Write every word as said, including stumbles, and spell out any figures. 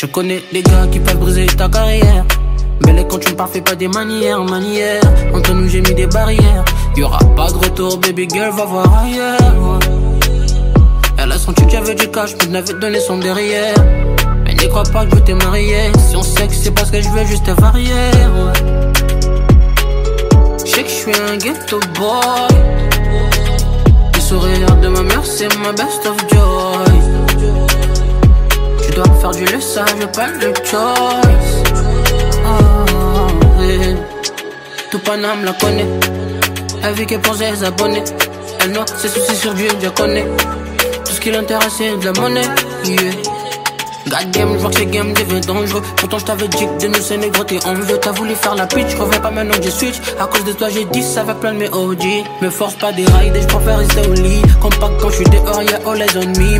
Je connais des gars qui peuvent briser ta carrière. Belle et quand tu me parles, fais pas des manières, manières. Entre nous j'ai mis des barrières. Y'aura pas de retour, baby girl, va voir ailleurs. Elle a senti que j'avais du cash, mais n'avait donné son derrière. Mais n'y crois pas que je veux te marier. Si on sait que c'est parce que je veux juste te varier. Je sais que je suis un ghetto boy. Le sourire de ma mère c'est ma best of joy. Tu dois me faire du laissage, pas de choice. Oh, yeah. Tout Paname la connaît. Elle vit que pour ses abonnés. Elle noie ses soucis sur Dieu, Dieu connaît. Tout ce qui l'intéresse c'est de la monnaie, yeah. God game, je vois que ces games deviennent dangereux. Pourtant je t'avais dit que de nous c'est négro t'es envieux. T'as voulu faire la pitch, je reviens pas maintenant que j'ai switch. À cause de toi j'ai dit ça va plein de mes O G. Me force pas des rides et je préfère rester au lit. Compact quand je suis dehors y'a all eyes on me.